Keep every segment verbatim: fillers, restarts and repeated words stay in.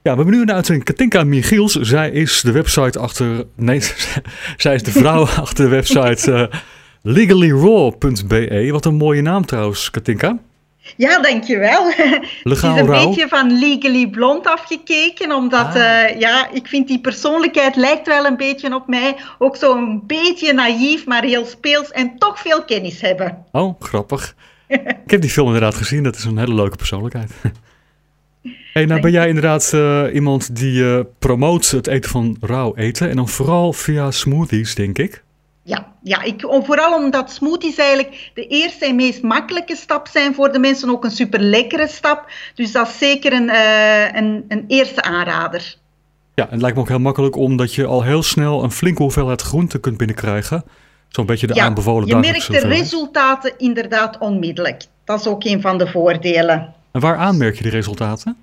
Ja, we hebben nu een uitzending Katinka Michiels. Zij is de website achter... Nee, zij is de vrouw achter de website uh, legally raw punt b e. Wat een mooie naam trouwens, Katinka. Ja, dankjewel. Legaal Het is een rauw. beetje van Legally Blond afgekeken, omdat ah. uh, ja, ik vind die persoonlijkheid lijkt wel een beetje op mij. Ook zo'n beetje naïef, maar heel speels en toch veel kennis hebben. Oh, grappig. Ik heb die film inderdaad gezien, dat is een hele leuke persoonlijkheid. Hey, nou ben jij inderdaad uh, iemand die uh, promoot het eten van rauw eten en dan vooral via smoothies, denk ik. Ja, ja ik, vooral omdat smoothies eigenlijk de eerste en meest makkelijke stap zijn voor de mensen. Ook een super lekkere stap. Dus dat is zeker een, uh, een, een eerste aanrader. Ja, en het lijkt me ook heel makkelijk omdat je al heel snel een flinke hoeveelheid groente kunt binnenkrijgen. Zo'n beetje de ja, aanbevolen je dagelijkse merkt de hoeveelheid. resultaten inderdaad onmiddellijk. Dat is ook een van de voordelen. En waaraan merk je die resultaten?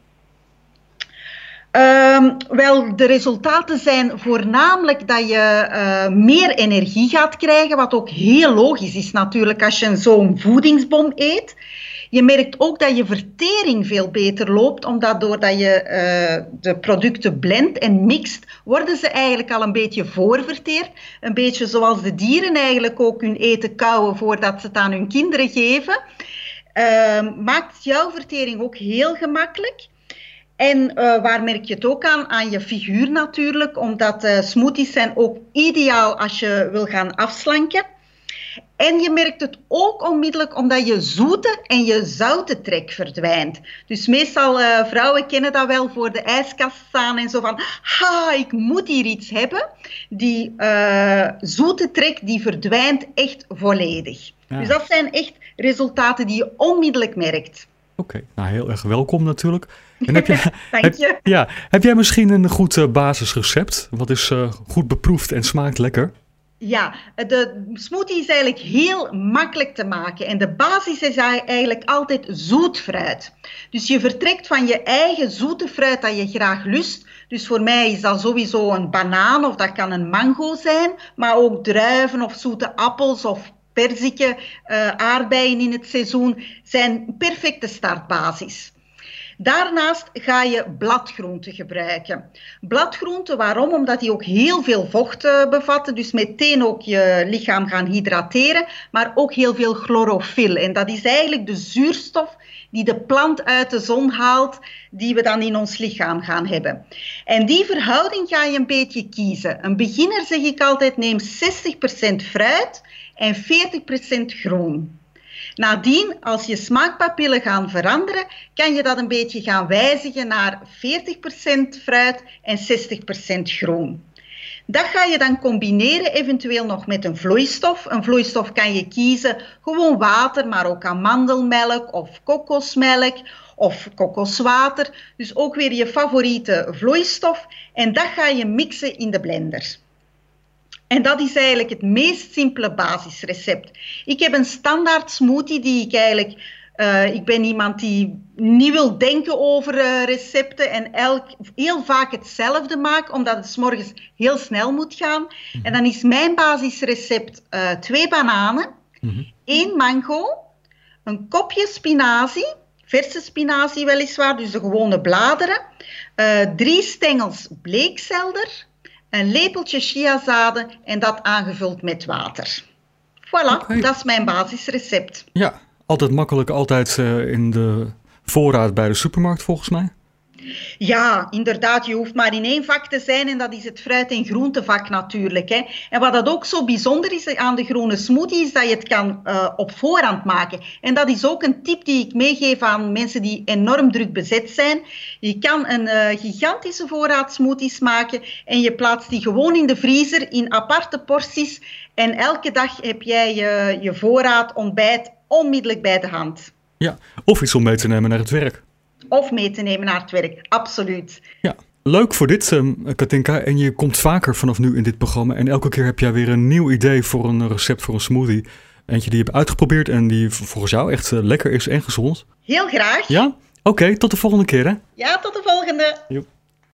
Um, wel, de resultaten zijn voornamelijk dat je uh, meer energie gaat krijgen, wat ook heel logisch is natuurlijk als je zo'n voedingsbom eet. Je merkt ook dat je vertering veel beter loopt, omdat doordat je uh, de producten blendt en mixt, worden ze eigenlijk al een beetje voorverteerd. Een beetje zoals de dieren eigenlijk ook hun eten kauwen voordat ze het aan hun kinderen geven. Uh, maakt jouw vertering ook heel gemakkelijk. En uh, waar merk je het ook aan? Aan je figuur natuurlijk, omdat uh, smoothies zijn ook ideaal als je wil gaan afslanken. En je merkt het ook onmiddellijk omdat je zoete en je zoute trek verdwijnt. Dus meestal, uh, vrouwen kennen dat wel, voor de ijskast staan en zo van, ha, ik moet hier iets hebben. Die uh, zoete trek, die verdwijnt echt volledig. Ja. Dus dat zijn echt resultaten die je onmiddellijk merkt. Oké, okay, nou heel erg welkom natuurlijk. En heb, je, Dank je. Heb, ja, heb jij misschien een goed uh, basisrecept? Wat is uh, goed beproefd en smaakt lekker? Ja, de smoothie is eigenlijk heel makkelijk te maken. En de basis is eigenlijk altijd zoet fruit. Dus je vertrekt van je eigen zoete fruit dat je graag lust. Dus voor mij is dat sowieso een banaan of dat kan een mango zijn. Maar ook druiven of zoete appels of perziken, uh, aardbeien in het seizoen zijn perfecte startbasis. Daarnaast ga je bladgroenten gebruiken. Bladgroenten, waarom? Omdat die ook heel veel vocht uh, bevatten, dus meteen ook je lichaam gaan hydrateren, maar ook heel veel chlorofiel. En dat is eigenlijk de zuurstof die de plant uit de zon haalt, die we dan in ons lichaam gaan hebben. En die verhouding ga je een beetje kiezen. Een beginner zeg ik altijd, neem zestig procent fruit en veertig procent groen. Nadien, als je smaakpapillen gaan veranderen, kan je dat een beetje gaan wijzigen naar veertig procent fruit en zestig procent groen. Dat ga je dan combineren eventueel nog met een vloeistof. Een vloeistof kan je kiezen, gewoon water, maar ook amandelmelk of kokosmelk of kokoswater. Dus ook weer je favoriete vloeistof. En dat ga je mixen in de blender. En dat is eigenlijk het meest simpele basisrecept. Ik heb een standaard smoothie die ik eigenlijk... Uh, ik ben iemand die niet wil denken over uh, recepten en elk, heel vaak hetzelfde maak, omdat het 's morgens heel snel moet gaan. Mm-hmm. En dan is mijn basisrecept uh, twee bananen, mm-hmm. één mango, een kopje spinazie, verse spinazie weliswaar, dus de gewone bladeren, uh, drie stengels bleekselder, een lepeltje chiazaden en dat aangevuld met water. Voilà, okay. Dat is mijn basisrecept. Ja, altijd makkelijk, altijd uh, in de voorraad bij de supermarkt volgens mij. Ja, inderdaad, je hoeft maar in één vak te zijn en dat is het fruit- en groentevak natuurlijk. Hè. En wat dat ook zo bijzonder is aan de groene smoothie, is dat je het kan uh, op voorhand maken. En dat is ook een tip die ik meegeef aan mensen die enorm druk bezet zijn. Je kan een uh, gigantische voorraad smoothies maken en je plaatst die gewoon in de vriezer in aparte porties. En elke dag heb jij je, je voorraad ontbijt onmiddellijk bij de hand. Ja, of iets om mee te nemen naar het werk. Of mee te nemen naar het werk, absoluut. Ja, leuk voor dit, um, Katinka. En je komt vaker vanaf nu in dit programma. En elke keer heb jij weer een nieuw idee voor een recept voor een smoothie. Eentje die je hebt uitgeprobeerd en die volgens jou echt uh, lekker is en gezond. Heel graag. Ja? Oké, okay, tot de volgende keer hè. Ja, tot de volgende. Joep.